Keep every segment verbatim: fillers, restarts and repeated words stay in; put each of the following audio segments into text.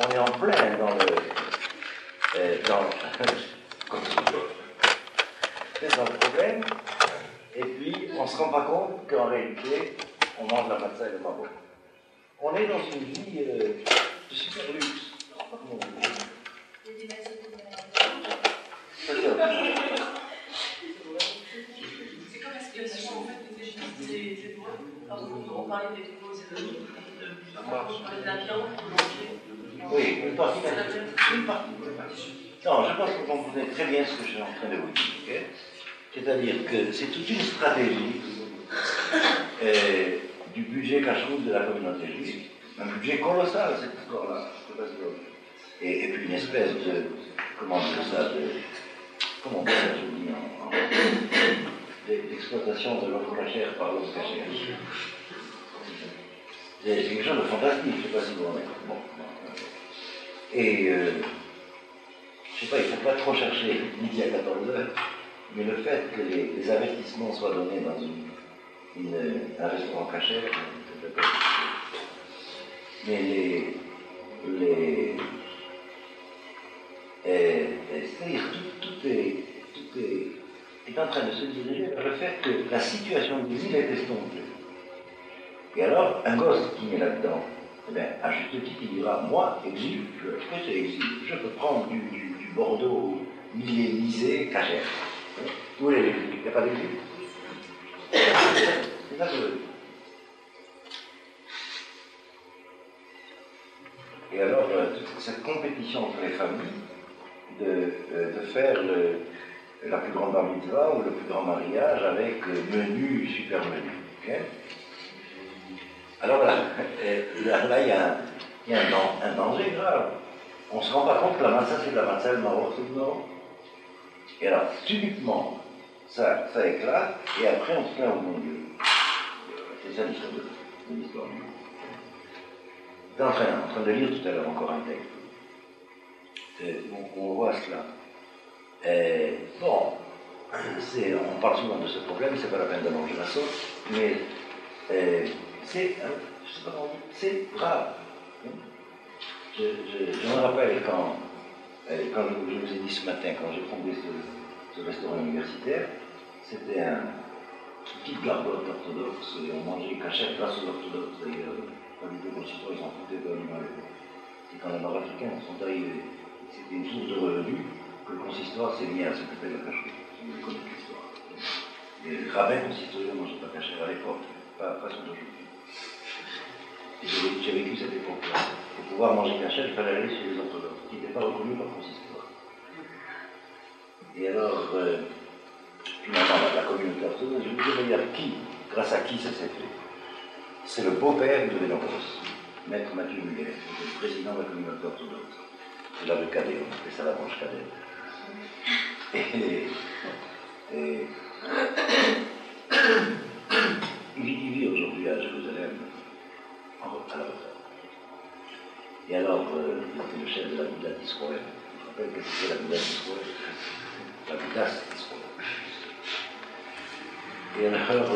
on est en plein dans le... Euh, dans, dans le problème, et puis on ne se rend pas compte qu'en réalité, on mange la matzah et le mabon. On est dans une vie euh, de super luxe. C'est comme la situation en fait des Égyptiens, parce qu'on parlait des causes économiques, on parlait de la viande, on mangeait. Oui, une partie. Une partie. Non, je pense que vous comprenez très bien ce que je suis en train de vous dire. Okay? C'est-à-dire que c'est toute une stratégie euh, du budget cache-route de la communauté juive, un budget colossal, cette histoire-là. Et, et puis une espèce de, comment dire ça, de, comment dire ça, je dis, en, en, d'exploitation de l'offre cachère par l'offre cachère. C'est quelque chose de fantastique, je ne sais pas si vous en avez. Bon. Et, euh, je ne sais pas, il ne faut pas trop chercher midi à quatorze heures, mais le fait que les, les investissements soient donnés dans une, une, un restaurant cachère, c'est peut-être. Mais les. les euh, c'est-à-dire, tout, tout, est, tout est, est en train de se diriger vers le fait que la situation de l'île est estompée. Et alors, un gosse qui est là-dedans, eh bien, à juste titre, il dira, moi, exil, je, que c'est exil, je peux prendre du, du, du Bordeaux millénisé, cachère. Où est l'exil? Il n'y a pas d'exil. C'est ça que je veux dire. Et alors, euh, toute cette compétition entre les familles, de, euh, de faire le, la plus grande bar mitzvah ou le plus grand mariage avec euh, menu, super menu. Okay? Alors là, euh, là, là, il y a, un, il y a un, un danger grave. On ne se rend pas compte que la matzah, c'est de la matzah, le maroc, c'est du maroc. Et alors, subitement, ça, ça éclate, et après, on se plaint au bon Dieu. C'est ça l'histoire de, de l'histoire. J'étais en train, en train de lire tout à l'heure encore un texte. On, on voit cela. Et, bon, c'est, on parle souvent de ce problème, c'est pas la peine d'allonger la sauce, mais euh, c'est, je sais pas comment dire, c'est grave. Je, je, je me rappelle quand, quand je, je vous ai dit ce matin, quand j'ai fondé ce, ce restaurant universitaire, c'était un, une petite gargote orthodoxe, et on mangeait cachère grâce aux orthodoxes, d'ailleurs, quand les deux concitoyens ils s'en foutaient comme ils m'avaient. Et quand les Nord-Africains sont arrivés, c'était une source de revenus que le consistoire s'est mis à s'occuper de la cachère. Vous connaissez l'histoire. Les rabbins consistoriaux ne mangeaient pas cachère à l'époque, pas, pas sous aujourd'hui. J'ai vécu cette époque-là. Pour pouvoir manger cachère, il fallait aller chez les orthodoxes, qui n'étaient pas reconnus par le consistoire. Et alors, euh, finalement, la, la communauté orthodoxe, je me disais, mais qui, grâce à qui ça s'est fait? C'est le beau-père de Véloros, maître Mathieu Muguet, le président de la communauté orthodoxe. C'est là le cadet, on appelait ça la branche cadet. Et, et il vit, il vit aujourd'hui à Jérusalem, à la retraite. Et alors, euh, il était le chef de la Bouddha d'Israël. Je me rappelle que c'était la Bouddha d'Israël. La Bouddha d'Israël. Et alors,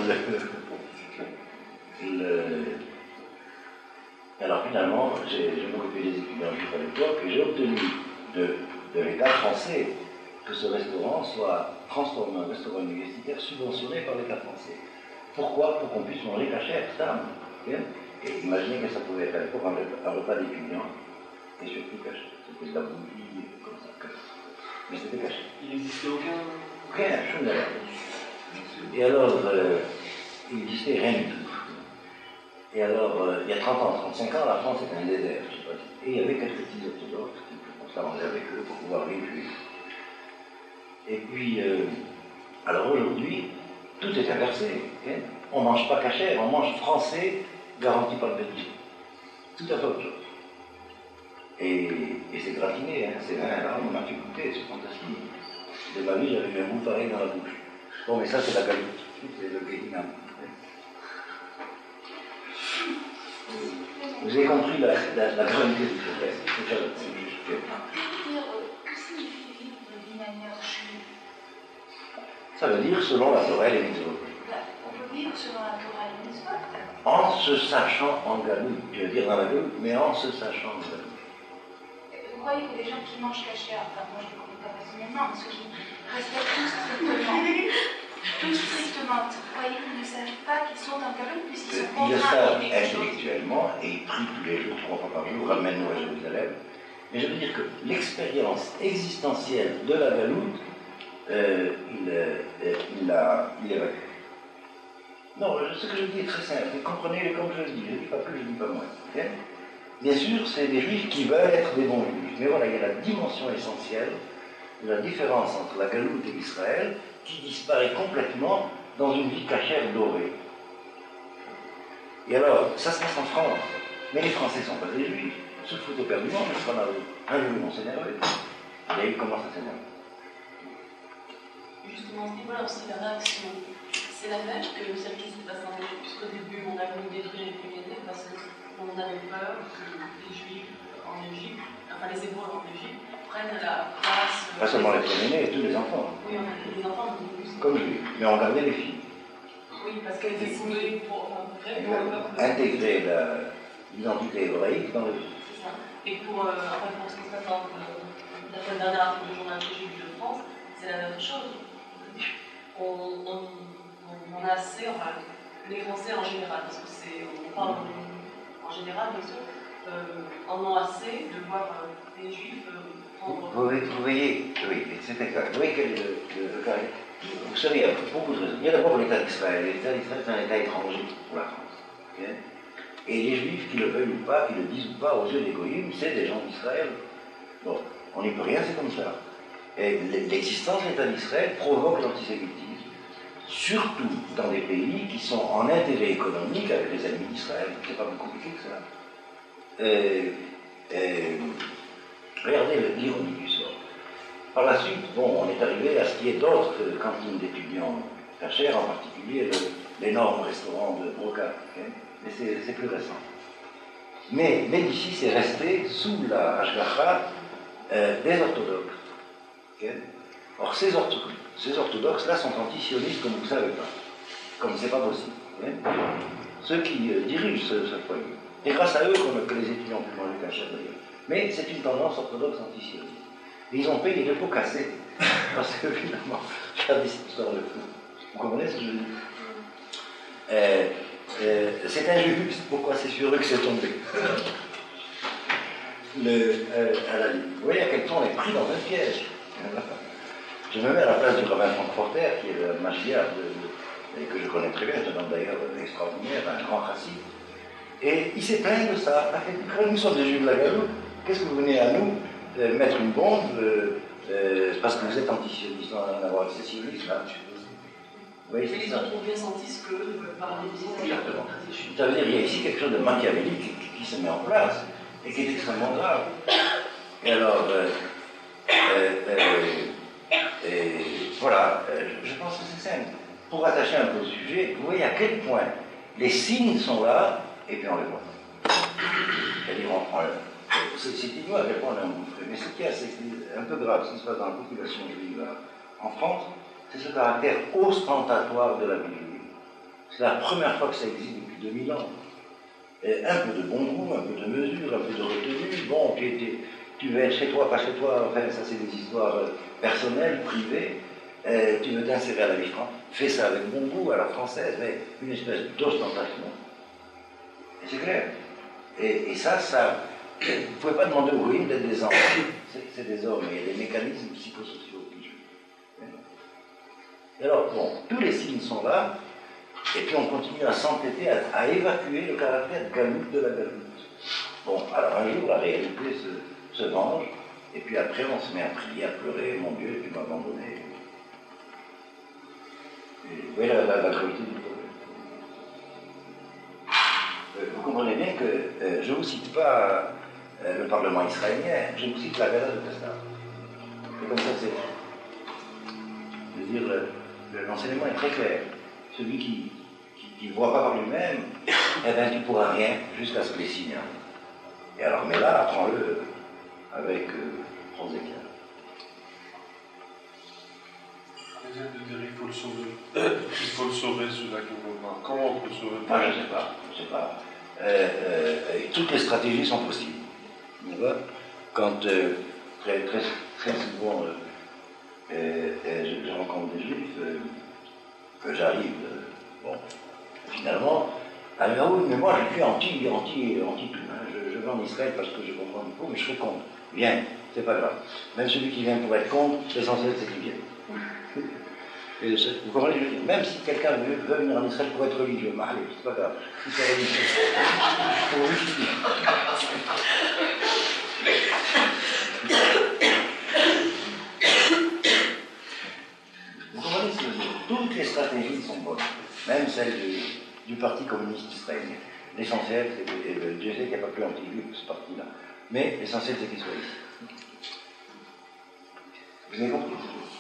le, le, alors finalement, j'ai, je m'occupais des étudiants juifs à l'époque et j'ai obtenu de, de l'État français que ce restaurant soit transformé en restaurant universitaire subventionné par l'État français. Pourquoi? Pour qu'on puisse manger cachère, ça. Et imaginez que ça pouvait être à l'époque un repas d'étudiants et surtout caché. C'était de la bouillie, comme ça. Mais c'était caché. Il n'existait aucun. Rien, je ne sais. Et alors, euh, il n'existait rien du tout. Et alors, euh, il y a trente ans, trente-cinq ans, la France était un désert, je sais pas. Et il y avait quelques petits orthodoxes qui s'arrangeaient avec eux pour pouvoir vivre. Et puis, euh, alors aujourd'hui, tout est inversé. Hein? On ne mange pas cachère, on mange français, garanti par le Belgique. Tout à fait autre chose. Et, et c'est gratiné, hein? C'est vingt là, on m'a fait goûter, c'est fantastique. De ma vie, j'avais eu un goût pareil dans la bouche. Bon, mais ça, c'est la qualité, c'est le Guéhinam. Vous avez compris la, la, la gravité du problème. C'est ça, c'est juste que... Que signifie vivre d'une manière juive? Ça veut dire selon la Torah et les mitzvot. On peut vivre selon la Torah et les mitzvot? En se sachant en galoute, je veux dire dans la galoute, mais en se sachant en galoute. croyez que les gens qui mangent cachère, enfin moi je ne le connais pas personnellement, mais ceux qui respectent tout strictement, tout strictement, vous croyez qu'ils ne savent pas qu'ils sont en Galoute puisqu'ils sont Ils le contraints savent à quelque chose. intellectuellement et ils prient tous les jours, trois fois par jour, ramène-nous à Jérusalem. Mais je veux dire que l'expérience existentielle de la Galoute, euh, il, euh, il l'a il évacue. Non, ce que je dis est très simple. Vous comprenez comme je le dis. Je ne dis pas plus, je ne dis pas moins. Okay? Bien sûr, c'est des juifs qui veulent être des bons juifs. Mais voilà, il y a la dimension essentielle de la différence entre la Galoute et Israël qui disparaît complètement dans une vie cachère dorée. Et alors, ça se passe en France. Mais les Français ne sont pas des juifs. Ils se foutent éperdument, mais qu'on a un jour, on s'énerve. Et là, ils commencent à s'énerver. Justement, à ce niveau-là aussi, la réaction, c'est la même que celle qui se passe en Égypte, puisqu'au début, on a voulu détruire les Pyrénées parce qu'on avait peur que les Juifs en Égypte, enfin les Hébreux en Égypte, prennent la place. Pas seulement les Pyrénées, tous les enfants. Oui, on avait les enfants, mais plus. Comme lui, mais on gardait les filles. Oui, parce qu'elles étaient signalées pour intégrer la, l'identité hébraïque dans le. C'est ça. Et pour, euh, enfin, pour ce qui se passe dans la semaine dernière article du journal Égypte de France, c'est la même chose. On, on, on a assez, enfin, les Français en général, parce que c'est, on parle en général, bien sûr, euh, en ont assez de voir euh, les Juifs euh, prendre. Vous, vous voyez, oui, c'est exact. Vous voyez quel est le, le, le cas. Vous savez, il y a beaucoup de raisons. Il y a d'abord l'État d'Israël. L'État d'Israël est un État étranger pour la France. Okay? Et les Juifs, qui le veulent ou pas, qui le disent ou pas aux yeux des goïms, c'est des gens d'Israël. Bon, on n'y peut rien, c'est comme ça. Et l'existence de l'État d'Israël provoque l'antisémitisme, surtout dans des pays qui sont en intérêt économique avec les ennemis d'Israël. C'est pas plus compliqué que ça. Euh, euh, regardez l'ironie du sort. Par la suite, bon, on est arrivé à ce qui est d'autres cantines d'étudiants cachères, en particulier l'énorme restaurant de Broca, okay? Mais c'est plus récent. Mais Médicis est resté sous la hashgacha euh, des orthodoxes. Okay? Or, ces, ortho ces orthodoxes-là sont anti-sionistes comme vous ne savez pas, comme c'est pas possible. Okay? Ceux qui euh, dirigent ce, ce foyer. Et grâce à eux qu'on, que les étudiants puissent manger cachère d'ailleurs. Mais c'est une tendance orthodoxe anti-sioniste. Et ils ont payé des pots cassés, parce que finalement, faire des histoires de fou. Vous comprenez ce que je veux dire? euh, euh, C'est injuste, pourquoi c'est sur eux que c'est tombé. Le, euh, à la, vous voyez à quel point on est pris dans un piège. Je me mets à la place du rabbin Frankfurter, qui est le machiar, et que je connais très bien, c'est un homme d'ailleurs extraordinaire, un grand chassid. Et il s'est plaint de ça. Quand nous sommes des juifs de la Galoute, qu'est-ce que vous venez à nous euh, mettre une bombe euh, euh, parce que vous êtes anti-sioniste, en avoir avec ces sionistes là. Mais les autres ont bien senti ce que par les exactement. Ça veut dire qu'il y a ici quelque chose de machiavélique qui, qui se met en place et qui est extrêmement grave. Et alors, euh, euh, euh, euh, voilà, euh, je pense que c'est simple. Pour attacher un peu au sujet, vous voyez à quel point les signes sont là et puis on les voit. C'est-à-dire, on, on, c'est ignoble à quel point on est engouffré. Mais ce qui est assez, un peu grave, ce qui se passe dans la population juive en France, c'est ce caractère ostentatoire de la vie juive. C'est la première fois que ça existe depuis deux mille ans. Et un peu de bon goût, un peu de mesure, un peu de retenue. Bon, tu, tu, tu veux être chez toi, pas chez toi, enfin, ça c'est des histoires personnelles, privées. Euh, tu veux t'insérer à la vie française, fais ça avec bon goût à la française, mais une espèce d'ostentation. Et c'est clair. Et, et ça, ça, vous ne pouvez pas demander aux goïms d'être des enfants. C'est des hommes, mais il y a des mécanismes psychosociaux qui jouent. Et alors, bon, tous les signes sont là, et puis on continue à s'entêter, à, à évacuer le caractère galoute de la galoute. Bon, alors un jour, la réalité se, se venge, et puis après, on se met à prier, à pleurer, mon Dieu, tu m'as abandonné. Et vous voyez la, la, la gravité du problème. Euh, vous comprenez bien que euh, je ne vous cite pas euh, le Parlement israélien, je vous cite la Gala de Castar. C'est comme ça que c'est. Je veux dire, l'enseignement est très clair. Celui qui ne voit pas par lui-même, eh bien, tu ne pourras rien jusqu'à ce que les signes. Et alors, mais là, apprends-le avec euh, Rosékia. De dire il faut le sauver. Il faut le sauver, celui-là qui ne veut pas. Comment on peut le sauver? Ah, je ne sais pas. Je sais pas. Euh, euh, toutes les stratégies sont possibles. quand euh, très, très, très souvent euh, euh, euh, je, je rencontre des juifs, euh, que j'arrive, euh, bon, finalement, ah ben oui, mais moi je suis anti, anti, anti tout. Hein. Je, je vais en Israël parce que je comprends du coup, mais je serai contre. Viens, c'est pas grave. Même celui qui vient pour être contre, l'essentiel c'est qu'il vienne. Et je, vous comprenez, je veux dire, même si quelqu'un veut, veut venir en Israël pour être religieux, bah, allez, c'est pas grave. Si c'est religieux, pour juste dire. Vous comprenez ce que je veux dire? Toutes les stratégies sont bonnes, même celles du, du Parti communiste israélien. L'essentiel, c'est que Dieu sait qu'il n'y a pas plus anti-juif que ce parti-là. Mais l'essentiel, c'est qu'il soit ici. Vous avez compris?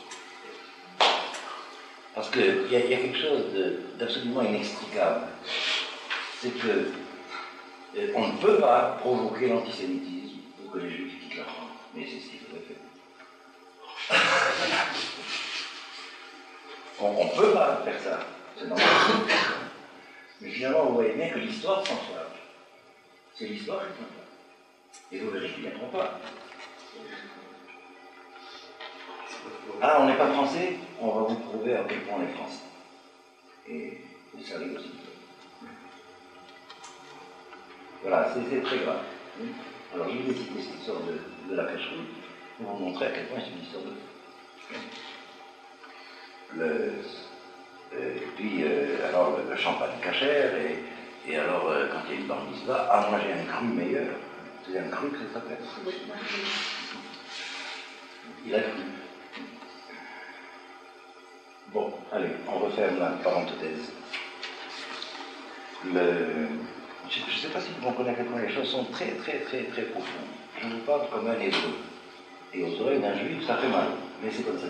Parce qu'il y, y a quelque chose d'absolument inextricable. C'est que euh, on ne peut pas provoquer l'antisémitisme pour que les Juifs quittent la France. Mais c'est ce qu'il faudrait faire. On ne peut pas faire ça. C'est normal. Mais finalement, vous voyez bien que l'histoire s'en soigne. C'est l'histoire qui s'en soigne. Et vous verrez qu'ils ne viendront pas. Ah, on n'est pas français? On va vous prouver à quel point on est français. Et, et ça arrive aussi. Voilà, c'est très grave. Alors, je vais citer cette histoire de, de la cacherie pour vous montrer à quel point c'est une histoire de... Le, euh, et puis, euh, alors, le, le champagne cachère, et, et alors, euh, quand il y a une bar mitzvah, ah, moi j'ai un cru meilleur. C'est un cru que ça s'appelle. Il a cru. Bon, allez, on referme la parenthèse. Le... Je ne sais pas si vous comprenez à quel point les choses sont très, très, très, très profondes. Je vous parle comme un hébreu. Et aux oreilles d'un juif, ça fait mal. Mais c'est comme ça.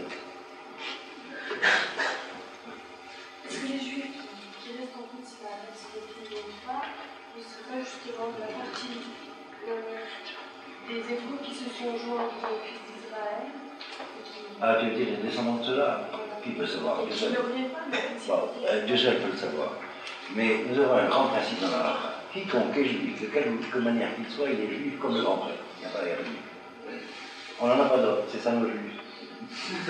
Est-ce que les juifs qui restent en Israël, c'est les plus pas, ne seraient pas justement de la partie euh, des Hébreux qui se sont joints aux fils d'Israël? Ah, tu veux dire les descendants de ceux-là? Qui peut savoir? Dieu seul. Bon, euh, Dieu seul peut le savoir. Mais nous avons un grand principe dans la Torah. Quiconque est juif, de quelque manière qu'il soit, il est juif comme le grand prêtre. Il n'y a pas rien de juif. On n'en a pas d'autre, c'est ça nos juifs.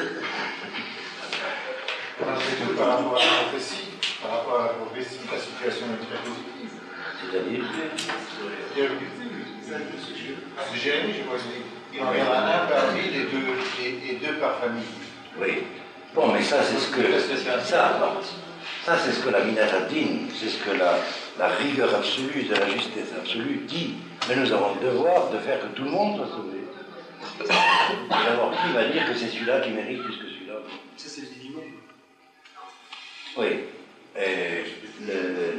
Par rapport à la prophétie, par rapport à la prophétie, la situation est très positive. C'est-à-dire C'est Jérémie, je crois, il en verra un par ville et deux, et, et deux par famille. Oui. Bon, mais ça, c'est ce que... Ça, ça c'est ce que la Minaradine, c'est ce que la, la rigueur absolue de la justesse absolue dit. Mais nous avons le devoir de faire que tout le monde soit sauvé. Et alors, qui va dire que c'est celui-là qui mérite plus que celui-là? Ça, c'est le minimum. Oui. Et le...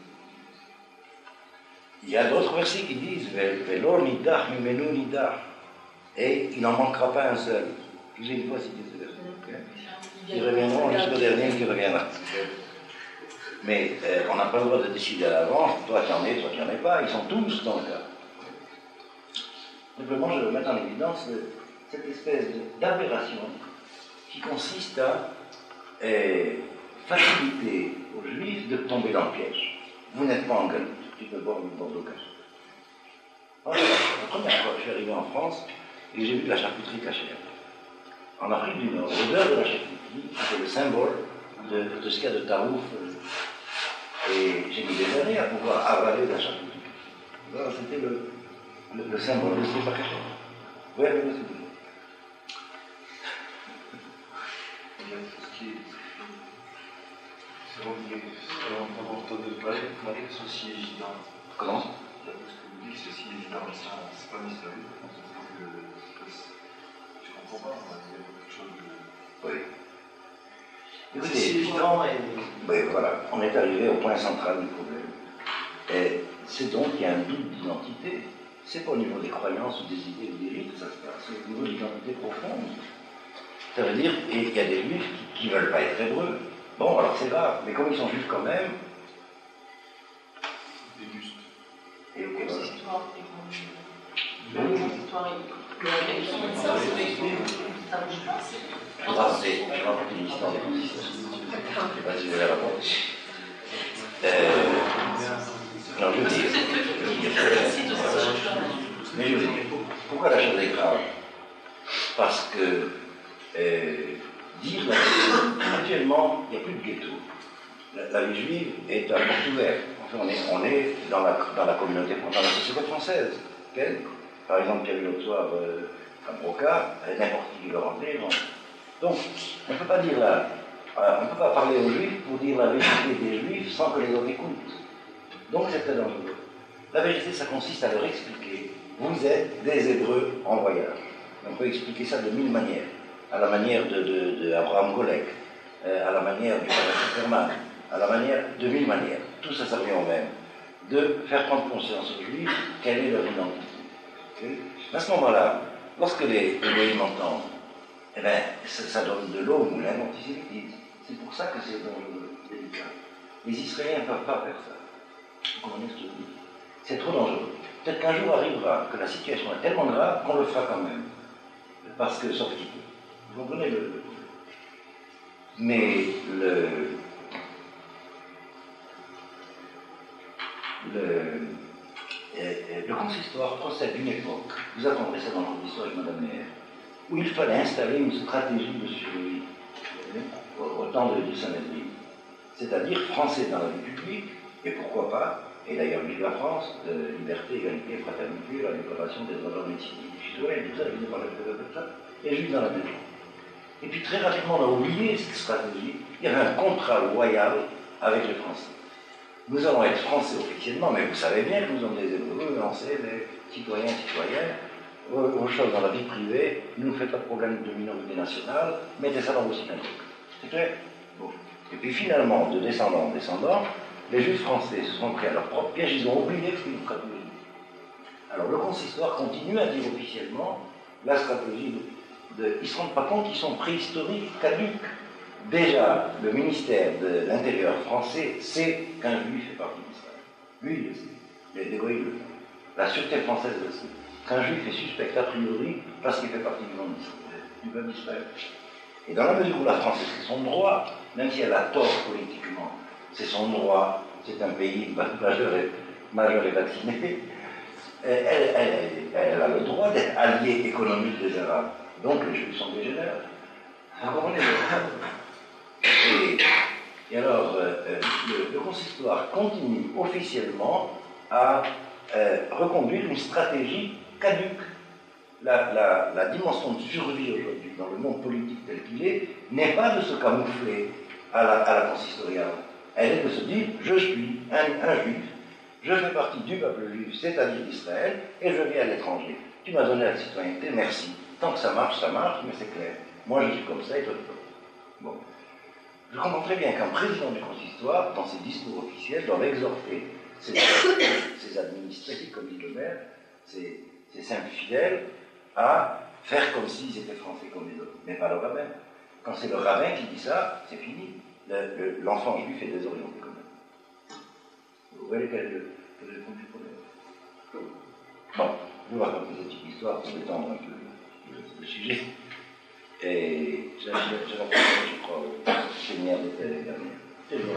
Il y a d'autres versets qui disent Velo nidach mimenu nidach. Et il n'en manquera pas un seul. Je vous ai une fois cité ce verset. Qui reviendront jusqu'au dernier qui reviendra. Mais euh, on n'a pas le droit de décider à l'avance, toi tu en es, toi tu n'en es pas, ils sont tous dans le cas. Simplement, je veux mettre en évidence cette espèce d'aberration qui consiste à euh, faciliter aux Juifs de tomber dans le piège. Vous n'êtes pas en Galilée, tu peux boire du Bordeaux caché. La première fois que je suis arrivé en France, et j'ai vu la charcuterie cachère. En Afrique du Nord, l'odeur de la charcuterie, c'est le symbole de, de ce qu'il y a de tarouf. Et j'ai mis des années à pouvoir avaler la charcuterie. Voilà, c'était le, le, le symbole de ce qui n'est pas caché. Oui, oui, oui, c'est C'est relié. On entendait parler, vous parlez que c'est aussi évident. Comment? Parce que vous dites que c'est aussi évident, ça, c'est pas mystérieux. Je comprends pas, il y a quelque chose de... Oui. C'est si évident et... Oui, voilà, on est arrivé au point central du problème. Et c'est donc qu'il y a un doute d'identité. C'est pas au niveau des croyances ou des idées ou des rites que ça se passe, c'est au niveau de l'identité profonde. Ça veut dire qu'il y a des juifs qui ne veulent pas être hébreux. Bon, alors c'est grave, mais comme ils sont juifs quand même... Déguste. Et Comme voilà. ces histoires, comme ces histoires, ça bouge pas. Je vais raconter, je vais raconter une histoire des consistants. Je ne sais pas si vous allez la raconter. Euh, non, je veux dire. Je veux dire. Mais je veux dire. Pourquoi la chose est grave? Parce que euh, dire la vérité, actuellement, il n'y a plus de ghetto. La, la vie juive est à porte ouverte. Enfin, on est, on est dans, la, dans la communauté, dans la société française. Okay? Par exemple, il y a eu l'autre soir euh, à Broca, n'importe qui le rentrer. Donc, on ne peut pas dire là, on ne peut pas parler aux juifs pour dire la vérité des juifs sans que les autres écoutent. Donc c'est très dangereux. La vérité, ça consiste à leur expliquer, vous êtes des Hébreux en voyage. On peut expliquer ça de mille manières. À la manière de, de, de Abraham Golek, euh, à la manière du Père Superman, à la manière de mille manières. Tout ça, ça revient au même. De faire prendre conscience aux juifs quelle est leur identité. Okay? À ce moment-là, lorsque les Hébreux m'entendent, eh bien, ça, ça donne de l'eau au moulin d'antisémitisme. C'est pour ça que c'est dangereux, délicat. Les Israéliens ne peuvent pas faire ça. Vous comprenez ce que je dis? C'est trop dangereux. Peut-être qu'un jour arrivera que la situation est tellement grave qu'on le fera quand même. Parce que, sauf qu'il peut. Vous comprenez le, le problème. Mais le. Le, le consistoire procède d'une époque, vous apprendrez ça dans votre histoire avec Madame Meyer, où il fallait installer une stratégie de survie au, au temps de, de Saint-Médry, c'est-à-dire français dans la vie publique, et pourquoi pas, et d'ailleurs vive la France, de liberté, égalité, fraternité, la déclaration des droits de l'homme et citoyens, tout ça, je ne parle pas de ça, et juif dans la maison. Et puis très rapidement, on a oublié cette stratégie, il y avait un contrat loyal avec les Français. Nous allons être français officiellement, mais vous savez bien que nous sommes des Hébreux, on sait, des citoyens, citoyennes, vos choses dans la vie privée, ne nous faites pas de problème de minorité nationale, mettez ça dans vos synagogues. C'est clair? Bon. Et puis finalement, de descendant en descendant, les Juifs français se sont pris à leur propre piège, ils ont oublié que c'était une stratégie. Alors le consistoire continue à dire officiellement la stratégie de. de ils ne se rendent pas compte qu'ils sont préhistoriques, caduques. Déjà, le ministère de l'Intérieur français sait qu'un juif fait partie d'Israël. Lui, il le sait. Les dégoïs le font. La sûreté française le sait. Qu'un juif est suspect a priori parce qu'il fait partie du monde du peuple d'Israël. Et dans la mesure où la France, c'est son droit, même si elle a tort politiquement, c'est son droit, c'est un pays majeur et, majeur et vacciné, elle, elle, elle, elle a le droit d'être alliée économique des Arabes. Donc les Juifs sont des généraux. Vous comprenez? Et, et alors, euh, le, le consistoire continue officiellement à euh, reconduire une stratégie caduque. La, la, la dimension de survie aujourd'hui dans le monde politique tel qu'il est n'est pas de se camoufler à la, à la consistoriale. Elle est de se dire, je suis un, un juif, je fais partie du peuple juif, c'est-à-dire d'Israël, et je vis à l'étranger. Tu m'as donné la citoyenneté, merci. Tant que ça marche, ça marche, mais c'est clair. Moi, je suis comme ça et toi, toi. Bon. Je comprends très bien qu'un président du consistoire, dans ses discours officiels, doit exhorter ses, ses administrés, comme dit le maire, ses, ses simples fidèles, à faire comme s'ils étaient français comme les autres, mais pas le rabbin. Quand c'est le rabbin qui dit ça, c'est fini. Le, le, l'enfant juif est désorienté quand même. Vous voyez quel est le, quel est le fond du problème. Bon, je vais raconter cette petite histoire pour détendre un peu le, le sujet. Et j'ai raconté, je crois, au séminaire d'été l'année dernière. C'est le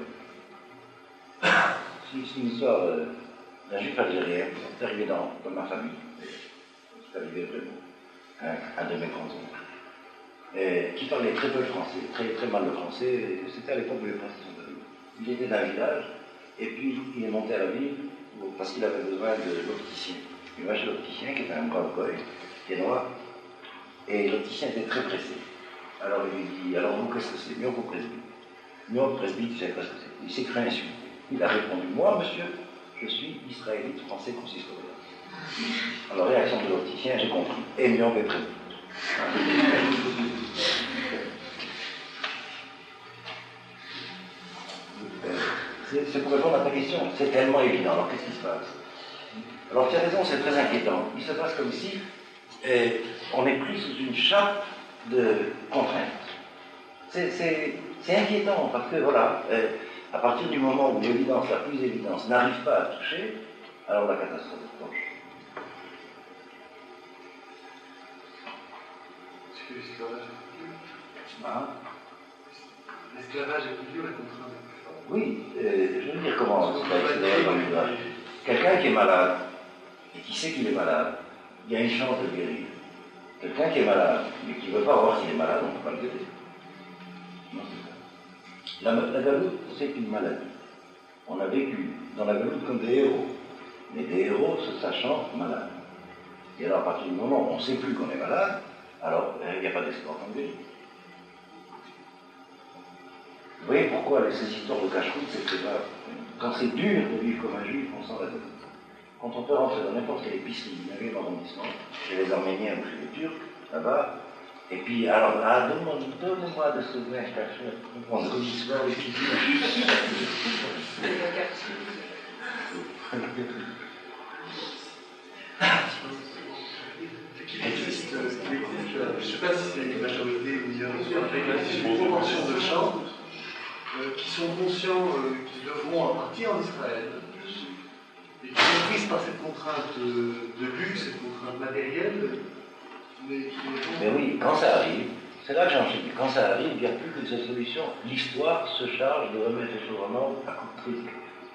C'est une histoire euh, d'un juif algérien qui est arrivé dans, dans ma famille. C'est arrivé vraiment. Un, un de mes grands-oncles. Et qui parlait très peu le français, très, très mal le français. C'était à l'époque où les Français sont arrivés. Il était d'un village, et puis il est monté à la ville parce qu'il avait besoin de l'opticien. Il va chez l'opticien, qui était un brave goy, qui est noir. Et l'opticien était très pressé. Alors il lui dit, alors vous, qu'est-ce que c'est? Myope ou presbyte? Myope, presbyte, tu sais pas ce que c'est. Il s'est cru insulté. Il a répondu, moi, monsieur, je suis israélite français consistorien. Alors, réaction de l'opticien, j'ai compris. Et myope et presbyte. C'est, c'est pour répondre à ta question. C'est tellement évident. Alors, qu'est-ce qui se passe? Alors, tu as raison, c'est très inquiétant. Il se passe comme si euh, on est pris sous une chape de contraintes. C'est, c'est, c'est inquiétant parce que, voilà, euh, à partir du moment où l'évidence, la plus évidence, n'arrive pas à toucher, alors la catastrophe est proche. Est-ce que l'esclavage est plus dur? Hein? L'esclavage est plus dur et contraint est plus fort. Oui, euh, je veux dire comment c'est d'ailleurs dans l'usage. Quelqu'un qui est malade, et qui sait qu'il est malade, il y a une chance de guérir. Quelqu'un qui est malade, mais qui ne veut pas voir s'il est malade, on ne peut pas le guérir. Non, c'est ça. La, la galoute, c'est une maladie. On a vécu dans la galoute comme des héros, mais des héros se sachant malades. Et alors, à partir du moment où on ne sait plus qu'on est malade, alors il n'y a pas d'espoir qu'on guérit. Vous voyez pourquoi ces histoires de cache-route, c'est très grave. Quand c'est dur de vivre comme un juif, on s'en va de. Quand on peut rentrer dans n'importe quelle épicerie du neuvième arrondissement, chez les Arméniens ou chez les Turcs, là-bas, et puis, alors, ah, donne-moi, donne-moi de ce vin caché, on se dit soir les cuisines. Je ne sais pas si c'est une majorité ou une proportion de gens euh, qui sont conscients euh, qu'ils devront partir en Israël et qui sont prises par cette contrainte de, de luxe, cette contrainte matérielle. Mais, qui mais oui, quand ça arrive, c'est là que j'en suis. Quand ça arrive, il n'y a plus que cette solution. L'histoire se charge de remettre les choses en ordre à coup de truc.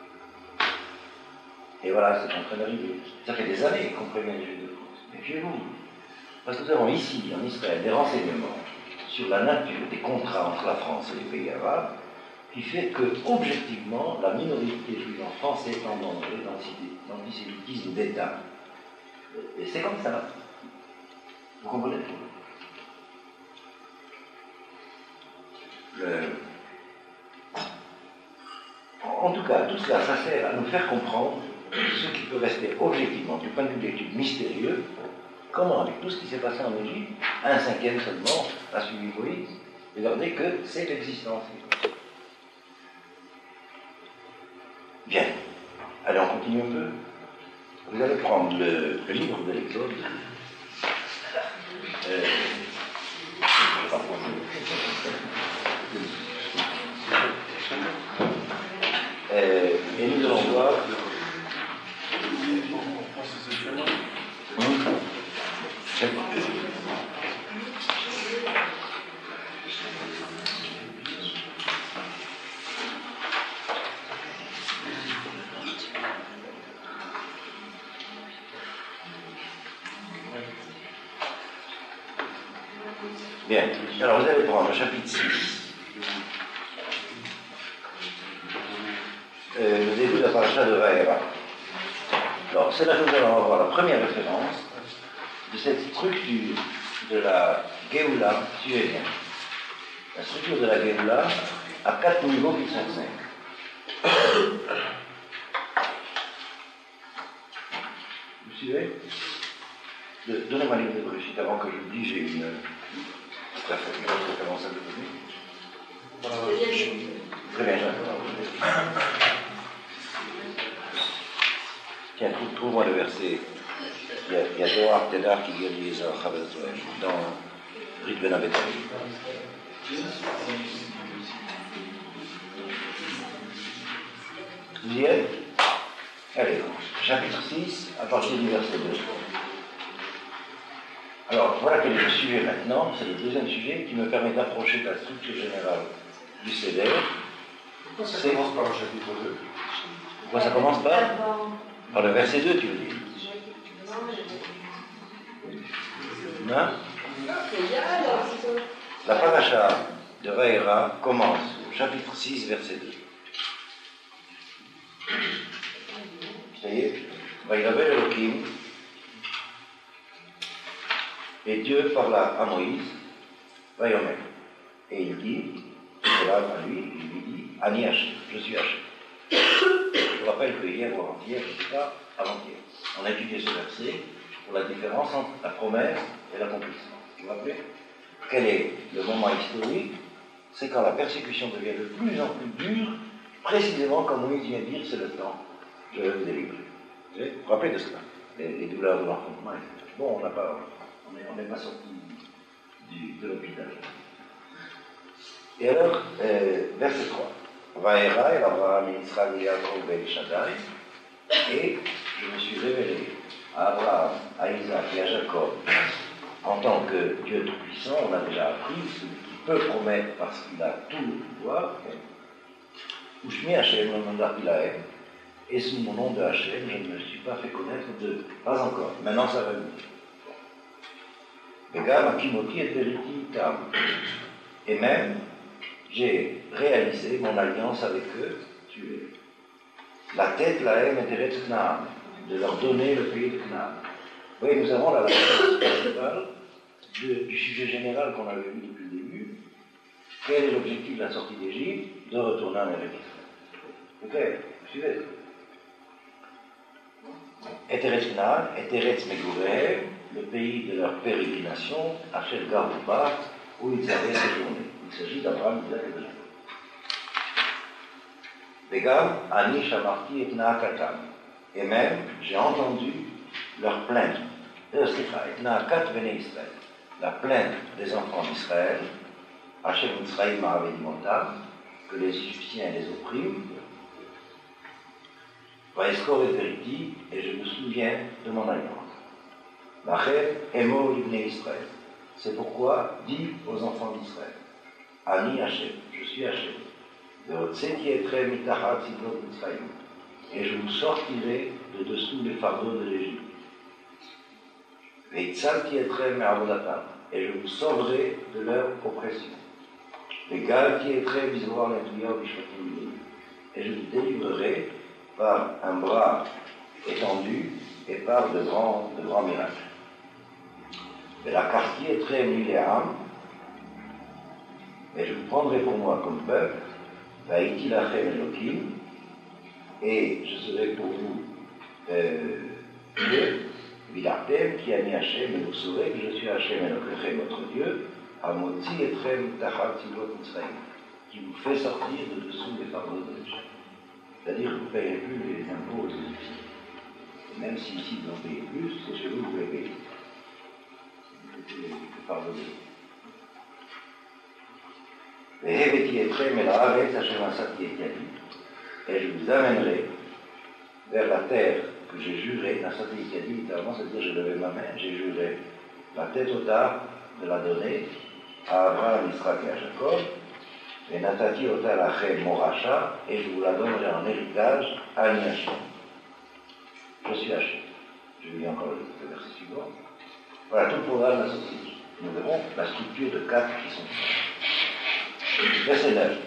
Et voilà, c'est en train d'arriver. Ça fait des années qu'on prévient les Juifs de France. Mais fiez-vous. Parce que nous avons ici, en Israël, des renseignements sur la nature des contrats entre la France et les pays arabes, qui fait que, objectivement, la minorité juive en France est en danger d'antisémitisme d'État. Et c'est comme ça. Vous comprenez tout? Le... En tout cas, tout cela, ça sert à nous faire comprendre ce qui peut rester objectivement, du point de vue de l'étude, mystérieux. Comment, avec tout ce qui s'est passé en Égypte, un cinquième seulement a suivi Moïse, et leur dit que c'est l'existence. Bien. Allez, on continue un peu. Vous allez prendre le, le livre de l'Exode. Euh, euh, et nous allons voir. Bien, alors vous allez prendre le chapitre six. Euh, le début de la paracha de Vaera. Alors, c'est là que nous allons avoir la première référence de cette structure de la Géoula suévienne. La structure de la Géoula a quatre niveaux qui sont cinq. Vous suivez? Donnez-moi l'île de Bruchit avant que j'oublie, j'ai une référence à vous donner. Très bien, j'attends. Tiens, trouve-moi le verset. Il y a, il y a Doar Tedar qui guérit les Archabazouèches dans Rit Ben Abetari. Vous y êtes? Allez, chapitre six, à partir du verset deux. Alors, voilà que je suivais maintenant, c'est le deuxième sujet qui me permet d'approcher de la structure générale du C D R. Pourquoi ça commence par le chapitre deux? Pourquoi ça commence par Par le verset deux, tu veux dire? Non? La paracha de Vaera commence au chapitre six, verset deux. Ça y est, Vaïraver Elohim, et Dieu parla à Moïse, Vaïomer. Et il dit, il parle à lui, il lui dit, Ani Hachem, je suis Hachem. Je vous rappelle que hier ou avant-hier, je ne sais pas, avant-hier, on a étudié ce verset pour la différence entre la promesse et l'accomplissement. Vous vous rappelez? Quel est le moment historique? C'est quand la persécution devient de plus en plus dure, précisément comme Moïse vient de dire, c'est le temps, je vais vous délivrer. Vous vous rappelez de cela? Les, les douleurs de l'enfantement, et cetera. Bon, on n'a pas, on n'est pas sorti du, de l'hôpital. Et alors, euh, verset trois. Vaera el Abraham Yitzhak Yaakov ben Shaddai, et je me suis révélé à Abraham, à Isaac et à Jacob en tant que Dieu Tout-Puissant. On a déjà appris celui qui peut promettre parce qu'il a tout le pouvoir. Ushmi Hachem Mandat Ilahem, et sous mon nom de Hachem, je ne me suis pas fait connaître de pas encore. Maintenant ça va venir. וגם הקימותי את בריתי איתם. Et même, j'ai réalisé mon alliance avec eux, la tête lahem et Eretz Knaan, de leur donner le pays de Knaan. Vous voyez, nous avons la réponse principale du sujet général qu'on avait vu depuis le début. Quel est l'objectif de la sortie d'Égypte? De retourner en Eretz Israël. Ok, vous suivez? Et Eretz Knaan, et Eretz Megourehem, le pays de leur pérégrination, Hachel Garouba, où ils avaient séjourné. Il s'agit d'Abraham, Isaac et de Jacob. Vegam, Ani Shamarti et Naakatam. Et même, j'ai entendu leur plainte. Naakat Bene Israël. La plainte des enfants d'Israël, Hachem Mitzrayim Maravedimotam, que les Égyptiens les oppriment. Vaeskor et Veriti, et je me souviens de mon alliance. Lachem Emo Ibne Israël. C'est pourquoi, dis aux enfants d'Israël, Ani Hachem, je suis Hachem. Et je vous sortirai de dessous les fardeaux de l'Égypte. Et je vous sauverai de leur oppression. Et je vous délivrerai par un bras étendu et par de grands, de grands miracles. Et la quartier est très milléam, et je vous prendrai pour moi comme peuple. Vaïti lachem Elohim, et je serai pour vous Dieu, Vidartem, qui a mis Hachem, et vous saurez que je suis Hachem Elohim, votre Dieu, Amotzi etrem tachat tzivot Mitzrayim, qui vous fait sortir de dessous des fardeaux de l'Égypte. C'est-à-dire que vous ne payez plus les impôts aux Égyptiens. Même si ici vous en payez plus, c'est chez vous que vous les payez. C'est les fardeaux de l'Égypte. Et je vous amènerai vers la terre que j'ai juré, Nasati Yadi, littéralement, c'est-à-dire j'ai levé ma main, j'ai juré la tête au tard de la donner à Abraham, Israël et à Jacob, et Natati Ota Lachem Moracha, et je vous la donnerai en héritage à Hachem. Je suis Hachem. Je vous lis encore le verset suivant. Voilà tout le programme de la sortie. Nous avons la structure de quatre qui sont Verset neuf.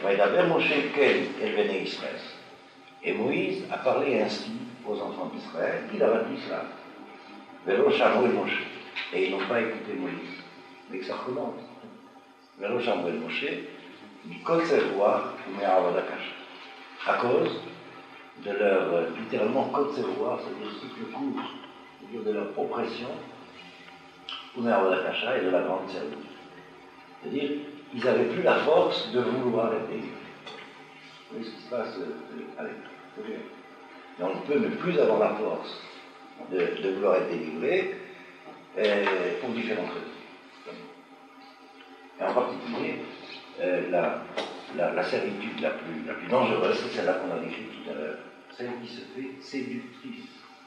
Et Moïse a parlé ainsi aux enfants d'Israël, il a dit cela. Et ils n'ont pas écouté Moïse. Mais que ça recommence. À cause de leur, littéralement, kotsevoir, c'est-à-dire cycle court, c'est-à-dire de leur oppression, et de la grande servitude. C'est-à-dire, ils n'avaient plus la force de vouloir être délivrés. Vous voyez ce qui se passe euh, avec eux. Et on peut ne plus avoir la force de, de vouloir être délivré euh, pour différentes raisons. Et en particulier, euh, la, la, la servitude la plus, la plus dangereuse, c'est celle-là qu'on a décrite tout à l'heure, celle qui se fait séductrice.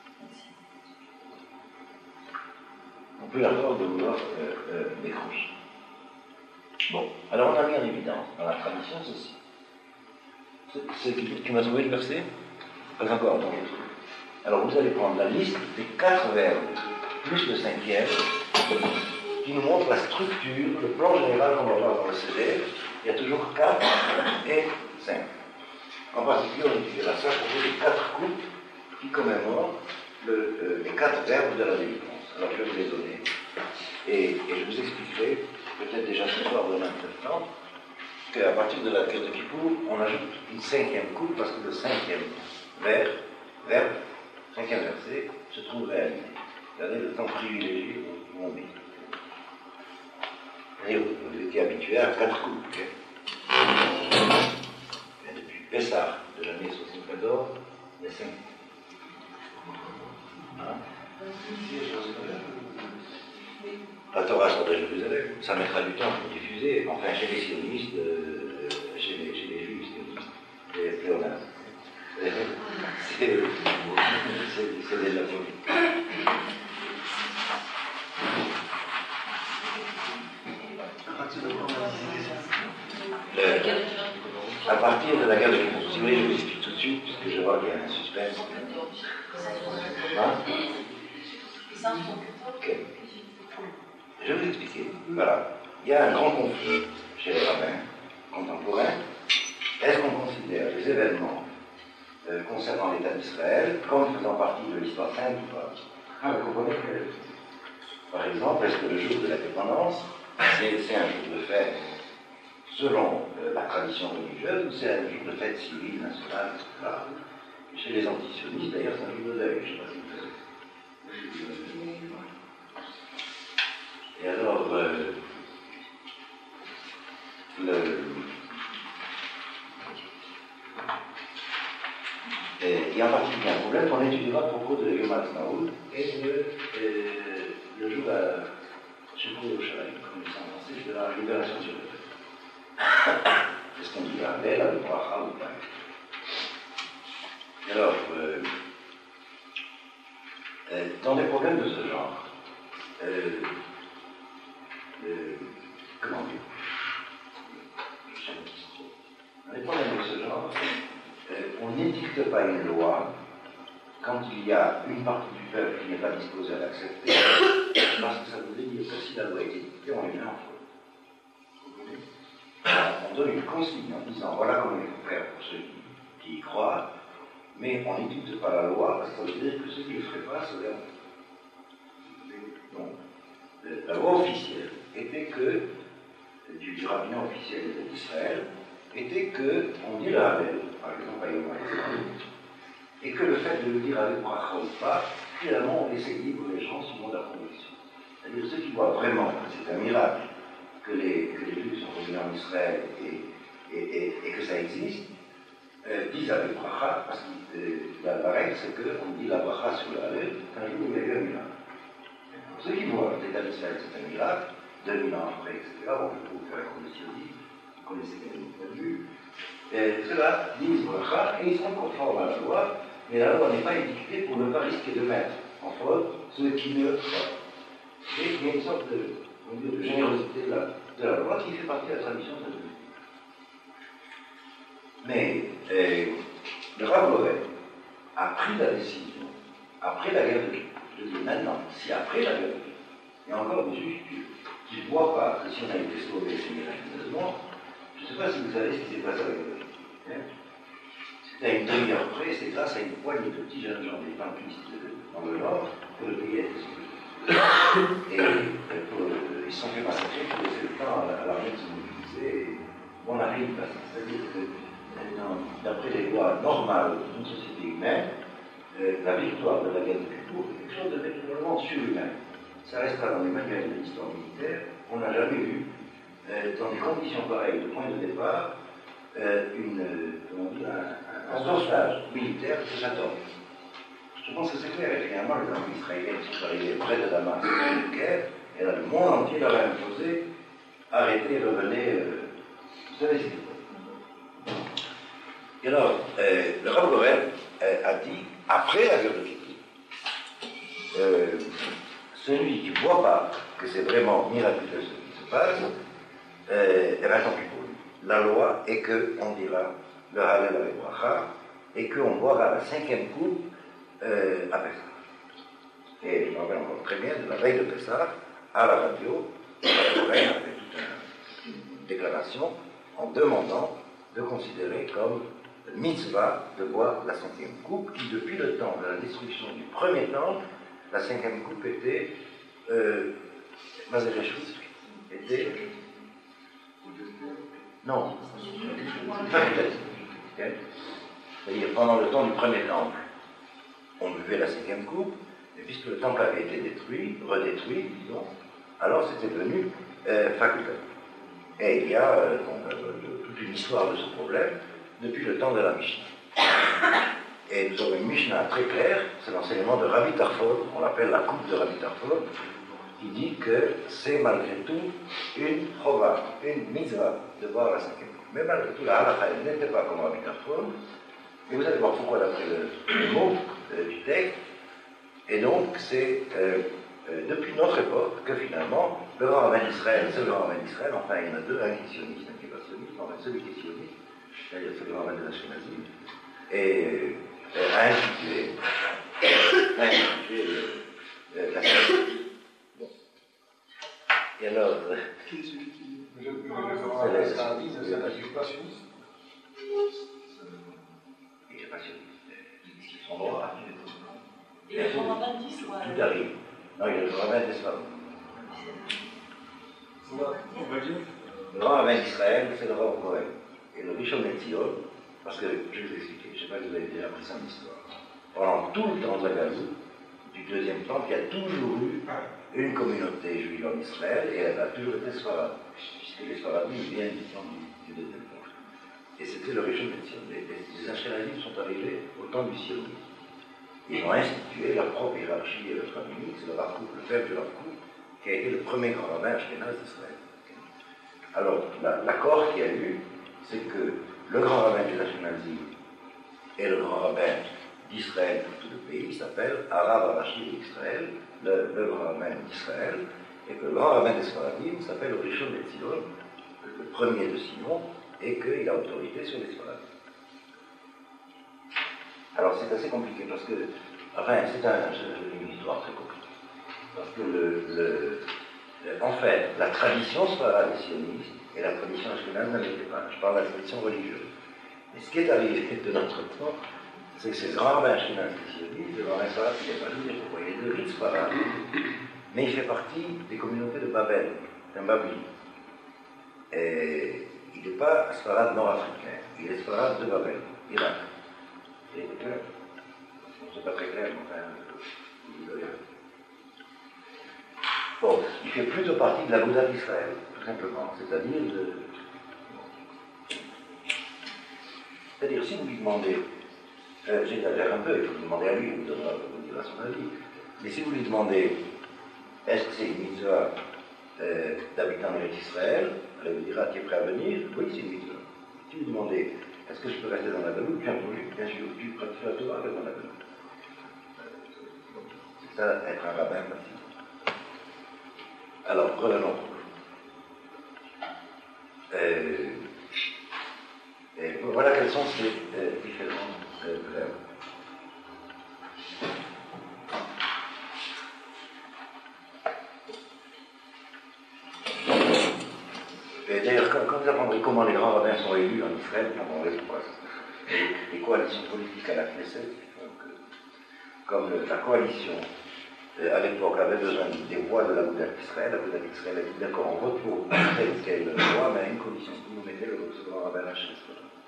On peut avoir de vouloir euh, euh, décrocher. Bon, alors on a mis en évidence dans la tradition ceci. C'est, tu m'as trouvé le verset? Pas encore, non. Alors vous allez prendre la liste des quatre verbes, plus le cinquième, qui nous montre la structure, le plan général qu'on va voir dans le C D. Il y a toujours quatre et cinq. En particulier, on utilisera ça pour les quatre coupes qui commémorent le, euh, les quatre verbes de la délivrance. Alors je vais vous les donner. Et, et je vous expliquerai, peut-être déjà ce soir ou demain trente, qu'à partir de la guerre de Kippour, on ajoute une cinquième coupe parce que le cinquième vers, verbe, cinquième verset, se trouve réalisé. Regardez le temps privilégié où on vit. Et vous étiez habitué à quatre coupes. Okay? Et depuis Pessah de l'année soixante-quatorze, il y a cinq. Hein? La Torah sort de Jérusalem, ça mettra du temps pour diffuser, enfin chez les sionistes, euh, chez, les, chez les juifs sionistes, les pléonasmes. C'est, c'est, c'est déjà fini. Le, à partir de la guerre de Kippour, si vous voulez, je vous explique tout de suite, puisque je vois qu'il y a un suspense. Hein? Ok. Je vais vous expliquer. Voilà. Il y a un grand conflit chez les rabbins contemporains. Est-ce qu'on considère les événements euh, concernant l'État d'Israël comme faisant partie de l'histoire sainte ou pas? Ah, vous comprenez que, par exemple, est-ce que le jour de l'indépendance, c'est, c'est un jour de fête selon euh, la tradition religieuse, ou c'est un jour de fête civile, nationale, et cetera. Chez les antisionistes, d'ailleurs, c'est un jour de deuil, je ne sais pas si vous savez. Et alors, euh, le, et, et en particulier un problème qu'on étudiera à propos de Yom Ha'atzmaut et de euh, le jour à Shekuy Yerushalayim, comme ils sont français, de la libération sur le peuple. Est-ce qu'on dit la belle, la bracha ou pas? Alors, euh, euh, dans des problèmes de ce genre, euh, euh, comment dire, dans les problèmes de ce genre, euh, on n'édicte pas une loi quand il y a une partie du peuple qui n'est pas disposée à l'accepter, parce que ça voudrait dire que si la loi est édictée, on les met en faute. On donne une consigne en disant voilà comment il faut faire pour ceux qui, qui y croient, mais on n'édicte pas la loi parce que ça veut dire que ceux qui ne le feraient pas seraient en faute. Donc, la loi officielle était que, du, du rabbinat officiel d'Israël, était que on dit le Hallel, par exemple à Yom Ha'atzmaut, et que le fait de le dire avec bracha ou pas, finalement on laissait libre les gens suivant leur conviction. C'est-à-dire ceux qui voient vraiment que c'est un miracle que les, que les Juifs sont revenus en Israël et, et, et, et que ça existe, euh, disent avec bracha, parce que euh, la, la règle c'est qu'on dit la bracha sur le Hallel qu'un jour il y a eu un miracle. Ceux qui voient que l'État d'Israël c'est un miracle, deux mille ans après, et cetera, bon, je peux vous faire un conditionnisme, vous connaissez bien mon point de vue, et ceux-là disent bracha et ils sont conformes à la loi, mais la loi n'est pas édictée pour ne pas risquer de mettre en faute ceux qui ne croient. Et il y a une sorte de, de générosité de la, de la loi qui fait partie de la tradition de Dieu. Mais euh, le Rav Loew a pris la décision, après la guerre de Kippour, je dis maintenant, si après la guerre de Kippour, il y a encore des juifs qui ne voient pas que si on a été sauvé, c'est miraculeusement, je ne sais pas si vous savez ce qui s'est passé avec le hein? C'était à une demi-heure près, c'est grâce à une poignée de petits jeunes gens des pampistes dans le Nord que le pays a été sauvé. Et pour, euh, ils se sont fait massacrer pour laisser le temps à l'armée de se mobiliser. Et on n'a rien passé. C'est-à-dire que, d'après les lois normales d'une société humaine, euh, la victoire de la guerre de Kippour est quelque chose de naturellement surhumain. Ça restera dans les manuels de l'histoire militaire. On n'a jamais vu, euh, dans des conditions pareilles de point de départ, euh, une, comment dire, un, un, un sauvetage militaire de cet homme. Je pense que c'est clair, et finalement les armées israéliennes sont arrivées près de Damas et de Caire, et là le monde entier leur a imposé, arrêtez, revenez, euh, vous savez ce qu'il faut. Et alors, euh, le Rav Loew euh, a dit, après la guerre de Kippour, euh, celui qui ne voit pas que c'est vraiment miraculeux ce qui se passe, euh, eh bien tant pis pour lui. La loi est qu'on dira le Hallel avec bracha, et qu'on boira la cinquième coupe Euh, à Pessah. Et je me rappelle encore très bien de la veille de Pessah, à la radio, la Lorraine a fait toute une, une déclaration en demandant de considérer comme mitzvah de boire la cinquième coupe, qui depuis le temps de la destruction du premier temple, la cinquième coupe était euh, Mazérechut, était non, facultative. Okay. C'est-à-dire pendant le temps du premier temple, on buvait la cinquième coupe, et puisque le temple avait été détruit, redétruit, disons, alors c'était devenu euh, facultatif. Et il y a euh, donc, euh, toute une histoire de ce problème depuis le temps de la Mishnah. Et nous avons une Mishnah très claire, c'est l'enseignement de Rabbi Tarfon, on l'appelle la coupe de Rabbi Tarfon, qui dit que c'est malgré tout une chova, une mitzvah de boire la cinquième coupe. Mais malgré tout, la halakha n'était pas comme Rabbi Tarfon, et vous allez voir pourquoi d'après le, le mot euh, du texte. Et donc, c'est euh, euh, depuis notre époque que finalement, le grand rabbin d'Israël, c'est le grand rabbin d'Israël, enfin il y en a deux, un qui est sioniste, un qui n'est pas sioniste, enfin celui qui est sioniste, c'est-à-dire c'est le grand rabbin de la Ashkenazim, et euh, a institué, a institué euh, euh, la sioniste. Bon. Et alors, Qui est celui qui dit Le, le, le grand Alain Sardi ne s'appelle pas sioniste. il n'est pas sioniste. Ils sont droits. Et le grand rabbin dit soit. Tout arrive. Non, il y a le grand rabbin d'Israël. Le grand rabbin d'Israël, c'est le Rav Cohen. Et le Rishon LeZion, parce que, je vais vous expliquer, je ne sais pas si vous avez déjà appris ça en histoire. Pendant tout le temps de la Galoute, du deuxième temple, il y a toujours eu une communauté juive en Israël, et elle a toujours été sfarade, puisque les sfarades viennent du temps du deuxième temple. Et c'était le Rishon LeZion. Les, les Ashkénazim sont arrivés au temps du sionisme. Ils ont institué leur propre hiérarchie rabbinique, c'est le Rav Kook, le père du Rav Kook, qui a été le premier grand rabbin ashkénaze d'Israël. Alors, l'accord qu'il y a eu, c'est que le grand rabbin des Ashkénazim et le grand rabbin d'Israël pour tout le pays s'appelle Arav Arashi d'Israël, le, le grand rabbin d'Israël, et que le grand rabbin des Sfaradim s'appelle Rishon LeZion, le premier de Sion, et qu'il a autorité sur les Sfaradim. Alors c'est assez compliqué parce que, enfin, c'est un, une histoire très compliquée. Parce que le, le, le en fait, la tradition sfarade et sioniste et la tradition ashkénaze n'avaient pas. Je parle de la tradition religieuse. Mais ce qui est arrivé de notre temps, c'est que ces grands rabbins ashkénazes et sionistes, le grand rabbin sfarade, il n'est pas juif, pourquoi il est de rites sfarades, mais il fait partie des communautés de Babel, d'un Babylone. Et il n'est pas sfarade nord-africain, il est sfarade de Babel, Irak. C'est clair? C'est pas très clair, mais enfin, vous le verrez. Bon, il fait plutôt partie de la Gouda d'Israël, tout simplement, c'est-à-dire de... C'est-à-dire, si vous lui demandez, euh, j'exagère un peu, il faut lui demander à lui, il vous donnera, vous dira son avis, mais si vous lui demandez, est-ce que c'est une mitzvah euh, d'habiter en Eretz Israël, elle vous dira, tu es prêt à venir? Oui, c'est une mitzvah. Si vous lui demandez, est-ce que je peux rester dans la Galoute? Bien sûr, bien sûr, tu pratiques la Torah dans la Galoute. C'est ça, être un rabbin facile. Alors, revenons. Euh, et voilà quels sont ces euh, différents euh, verbes. Et d'ailleurs, quand, quand vous apprendrez comment les grands rabbins sont élus en Israël, vous comprendrez pourquoi. Les coalitions politiques à la Knesset, donc, comme le, la coalition euh, à l'époque avait besoin des voix de la Gouda d'Israël, la Gouda d'Israël a dit d'accord, on vote pour tel quel loi, mais à une condition, vous nous mettez le grand rabbin à Chester.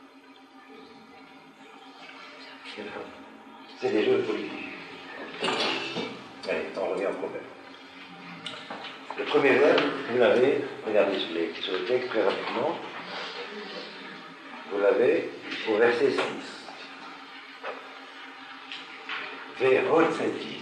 C'est des jeux politiques. Allez, on revient au problème. Le premier verbe, vous l'avez, regardez sur, les, sur le texte très rapidement, vous l'avez au verset six. Vehotzeti.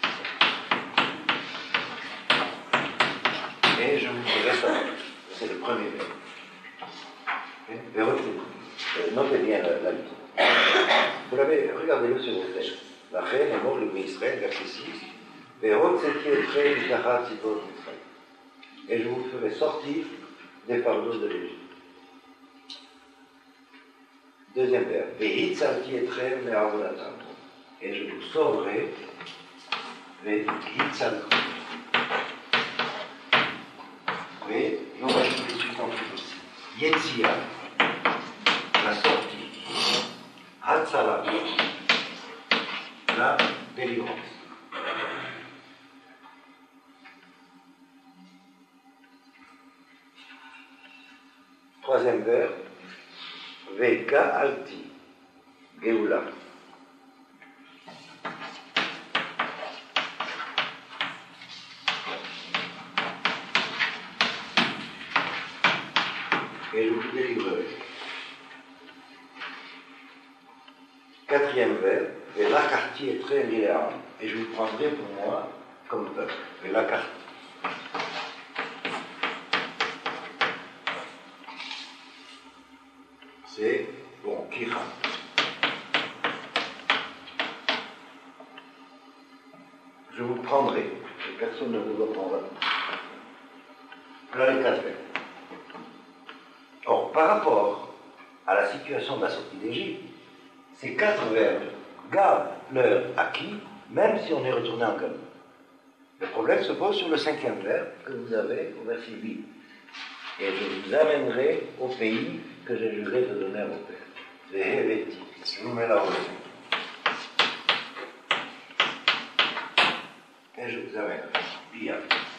Et je vous dirai ça, c'est le premier verbe. Vehotzeti. Notez bien la, la liste. Vous l'avez, regardez-le sur vos textes. La reine est mort, le pays Israël, verset six. Vehotzeti etrei mitachat tzivot Israël. Et je vous ferai sortir des fardeaux de l'Égypte. Deuxième verbe. Vehitzalti etrem le'avodatam. Et je vous sauverai. Vehitzalti. Et on va tout de suite en plus aussi. Yetzia. La sortie. Hatzala. La délivrance. Troisième verbe, Vega alti, Geoula. Et je vous délivrerai. Quatrième verbe, Vela karti est très linéaire. Et je vous prendrai pour moi comme peuple. Vela karti. C'est, bon, Kira. Je vous prendrai, et personne ne vous reprendra. Voilà les quatre verbes. Or, par rapport à la situation de la sortie d'Égypte, ces quatre verbes gardent leur acquis, même si on est retourné en Canaan. Le problème se pose sur le cinquième verbe que vous avez au verset huit. Et je vous amènerai au pays que j'ai juré de donner à vos pères. Veheveti. Je vous mets là aussi. Et je vous amènerai. Bien.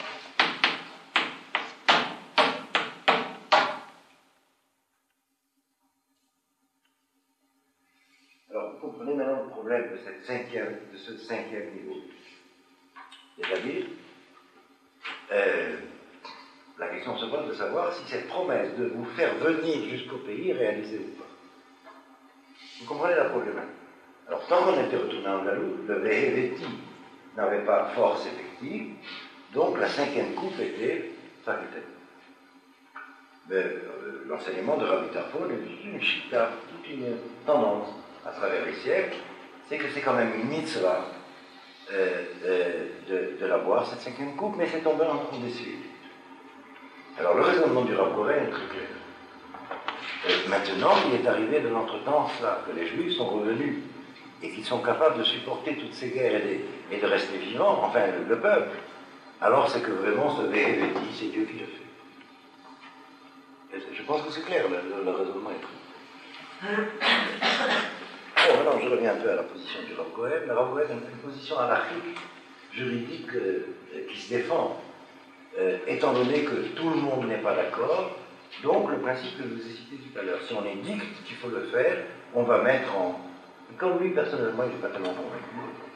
Alors, vous comprenez maintenant le problème de, cette cinquième, de ce cinquième niveau. C'est-à-dire, euh, la question se pose de savoir si cette promesse de vous faire venir jusqu'au pays est réalisée ou pas. Vous comprenez la problématique. Alors, tant qu'on était retourné en Guadeloupe, le Veheveti n'avait pas force effective, donc la cinquième coupe était facultative. Mais euh, l'enseignement de Rabbi Tarfon est toute une chita, toute une tendance à travers les siècles, c'est que c'est quand même une mitzvah euh, euh, de, de la boire, cette cinquième coupe, mais c'est tombé en désuétude. Alors le raisonnement du Rav Goren est très clair. Euh, maintenant, il est arrivé de l'entretemps cela, que les Juifs sont revenus et qu'ils sont capables de supporter toutes ces guerres et, des, et de rester vivants, enfin le, le peuple, alors c'est que vraiment ce Veheveti, c'est Dieu qui le fait. Et je pense que c'est clair, le, le, le raisonnement est clair. Bon, alors je reviens un peu à la position du Rav Goren. Le Rav Goren a une position anarchique, juridique, euh, qui se défend. Euh, étant donné que tout le monde n'est pas d'accord, donc le principe que je vous ai cité tout à l'heure, si on édicte qu'il faut le faire, on va mettre en... Comme lui, personnellement, il n'est pas tellement convaincu.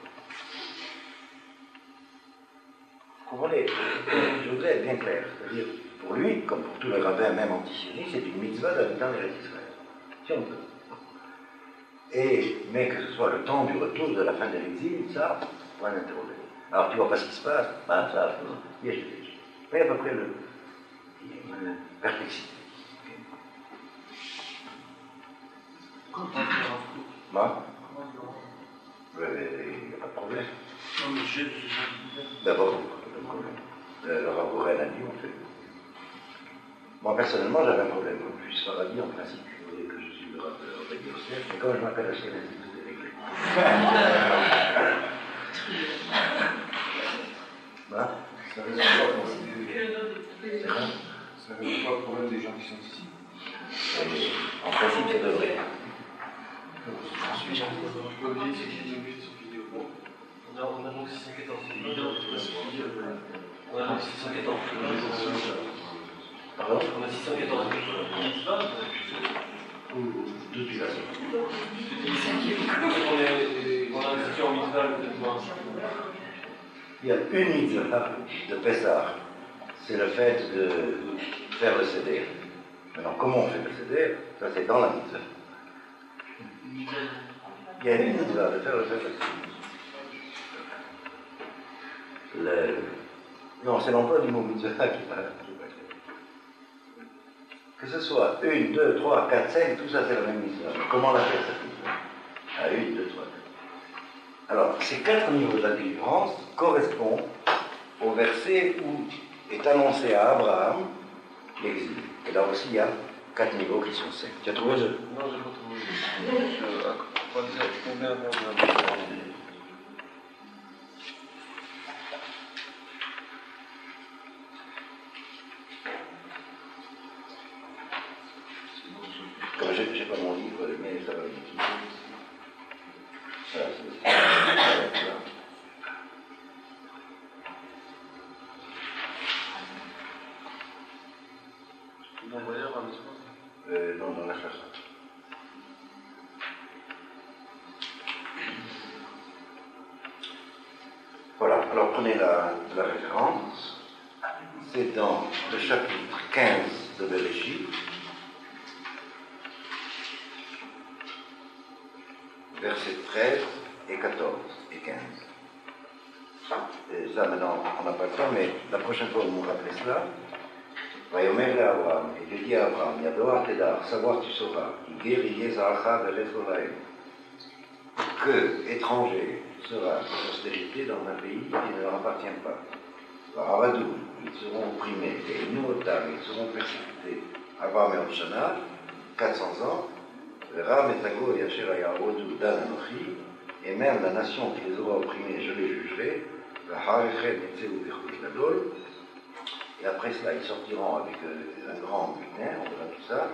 Vous comprenez? Je voudrais être bien clair. C'est-à-dire, pour lui, comme pour tous les rabbins, même antisionistes, c'est une mitzvah d'habitant des Israël. Si on peut. Et, mais que ce soit le temps du retour de la fin de l'exil, ça, point d'interroger. Alors tu vois pas ce qui se passe, ben ça, il y a mais à peu près le, une perplexité. Comment tu fais un coup? Moi il n'y a pas de problème. Non, mais j'ai... D'abord, le problème. Le Rav Goren a dit, on fait. Moi, personnellement, j'avais un problème. Comme je suis Sfaradi, en principe, vous voyez que je suis le Rav Yosef, mais comme je m'appelle Ashkenazi, tout est réglé. Hein? Ça veut dire quoi? C'est vrai? Ça veut dire quoi le problème des gens qui sont ici? Et, en principe, ça devrait. Ensuite, on peut oublier c'est qui nous sur vidéo. On a, on a donc six cent quatorze vidéos. On a donc six cent quatorze. Pardon? On a six cent quatorze mitzvahs. Depuis la semaine. On est, on a un étudiant en mitzvah le demain. Il y a une mitzvah de Pessah, c'est le fait de faire le seder. Maintenant, comment on fait le seder? Ça, c'est dans la mitzvah. Il y a une mitzvah de faire le seder. Le... Non, c'est l'emploi du mot mitzvah qui va. Que ce soit une, deux, trois, quatre, cinq, tout ça c'est la même mitzvah. Comment la faire cette mitzvah? À une, deux, trois, quatre. Alors, ces quatre niveaux de la délivrance correspondent au verset où est annoncé à Abraham l'exil. Et là aussi, il y a quatre niveaux qui sont secs. Tu as trouvé le... Non, j'ai pas trouvé. Je combien de Comme j'ai, j'ai pas mon livre, mais ça va l'utiliser. Voilà, c'est ça. Euh, non, dans la chasse. Voilà, alors prenez la, la référence. C'est dans le chapitre quinze de Bereshit. Versets treize et quatorze et quinze. Et ça, maintenant, on n'a pas le temps, mais la prochaine fois, vous me rappelez cela. Vayomer le Abraham, et Dieu dit à Abraham, Yadoa Tedar, savoir tu sauras, que étranger sera la postérité dans un pays qui ne leur appartient pas. Varavadou, ils seront opprimés, et Nouotam, ils seront persécutés. Abraham et Oshana, quatre cents ans, Ram et Tago et Asher Ayarodou Dan Anochi, et même la nation qui les aura opprimés, je les jugerai. Et après cela, ils sortiront avec euh, un grand butin, on verra tout ça.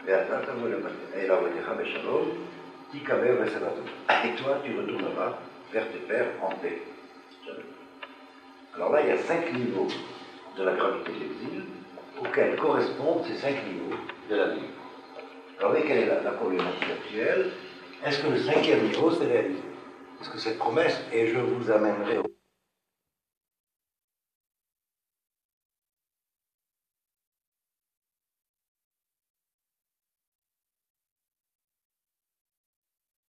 Et toi, tu retourneras vers tes pères en paix. Alors là, il y a cinq niveaux de la gravité de l'exil auxquels correspondent ces cinq niveaux de la vie. Alors, vous voyez quelle est la, la problématique actuelle? Est-ce que le cinquième niveau s'est réalisé? Est-ce que cette promesse, et je vous amènerai au